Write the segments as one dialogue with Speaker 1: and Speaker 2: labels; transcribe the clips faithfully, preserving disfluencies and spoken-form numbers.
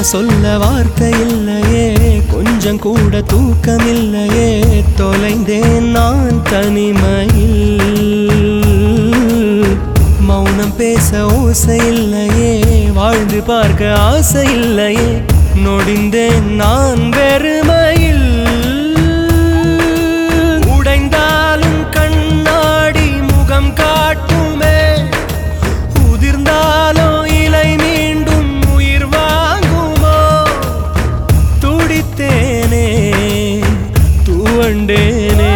Speaker 1: சொல்ல வார்த்தை இல்லையே, கொஞ்சம் கூட தூக்கமில்லையே, தொலைந்தேன் நான் தனிமையில். மௌனம் பேச ஓசை இல்லையே, வாழ்ந்து பார்க்க ஆசை இல்லையே, நொடிந்தேன் நான் வெறுமையில். உடைந்தாலும் கண்ணாடி முகம் காட்டுமே, உதிர்ந்தாலும் இலை மீண்டும் உயிர் வாங்குமோ. துடித்தேனே துவண்டேனே,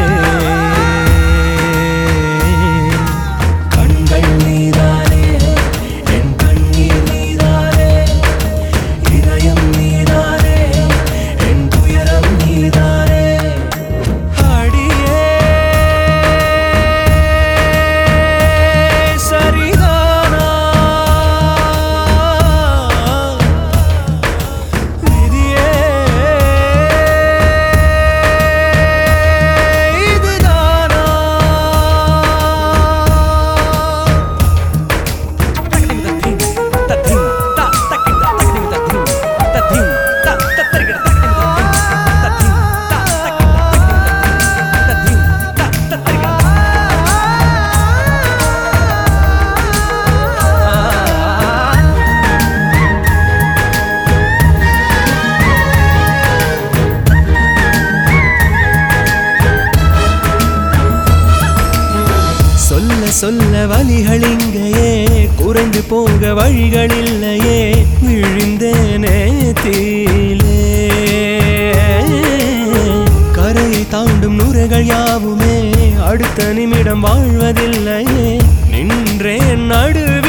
Speaker 1: கண்கள் நீதானே என் கண்ணீர் நீதானே, இதயம் நீதானே என் துயரம் நீதானே. அடியே சரிதானா விதியே இதுதானா. சொல்ல சொல்ல வலிகள் இங்கேயே, குறைந்து போக வழிகள் இல்லையே, விழுந்தேனே தீலே. கரையை தாண்டும் நுரைகள் யாவுமே, அடுத்த நிமிடம் வாழ்வதில்லையே, நின்றேன் நடுவே.